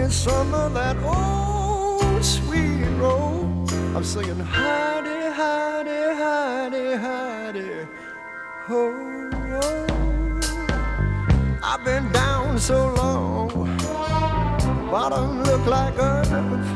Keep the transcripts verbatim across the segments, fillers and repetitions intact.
some of that old sweet roll. I'm singing Heidi, Heidi, Heidi, Heidi, ho, oh. I've been down so long, bottom look like earth.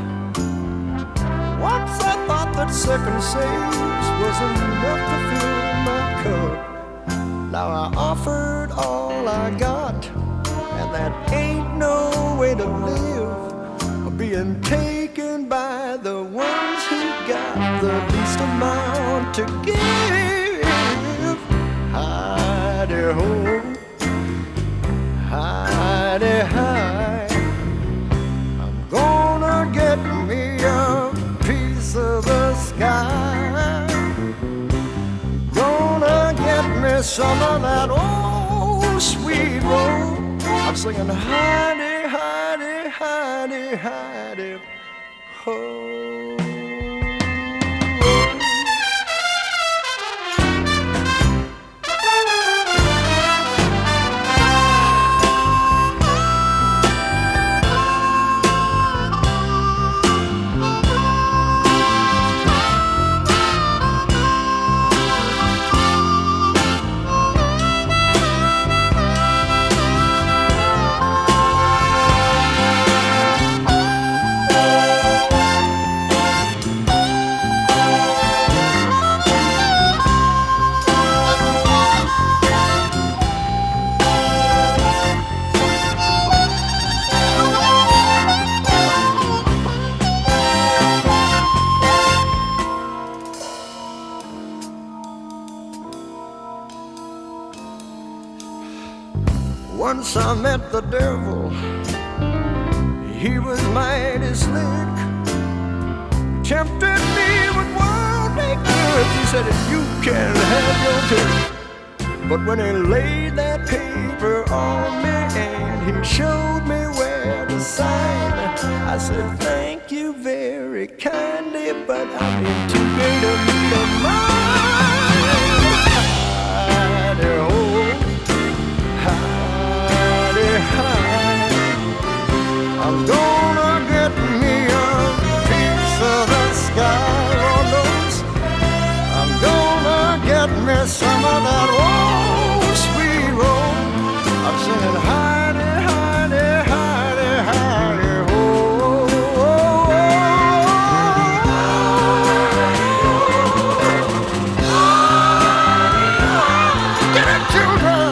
Once I thought that second saves was enough to fill my cup. Now I offered all I got, and that ain't no way to live. Being taken by the ones who got the least amount to give. Heidi ho, Heidi hi, I'm gonna get me a piece of the sky. Gonna get me some of that old sweet roll. I'm singing Heidi, Heidi, Heidi, Heidi, ho. Once I met the devil, he was mighty slick. Tempted me with worldly goods. He said, if you can have your pick. But when he laid that paper on me and he showed me where to sign, I said, thank you very kindly, but I'm in too great a need of mine. Heidi ho, I'm gonna get me a piece of the sky, oh knows. I'm gonna get me some of that old sweet roll. I'm singing Heidi, Heidi, Heidi, Heidi, ho, oh, oh. Get it, children.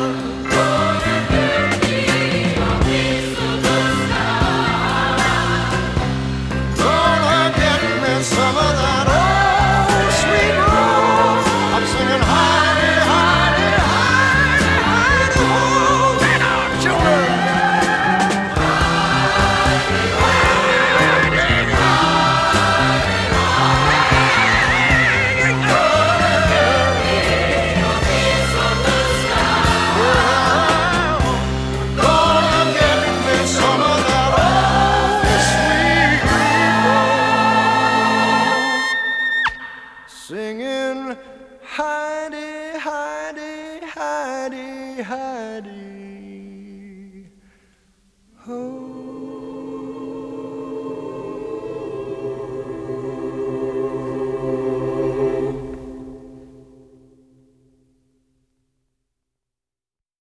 Some of that old sweet roll. I'm singing Heidi, Heidi, Heidi, Heidi, ho. Get on, children. Heidi, Heidi, Heidi, ho. Gonna get me some of that old sweet roll. Singing Heidi, Heidi, Heidi, Heidi, oh.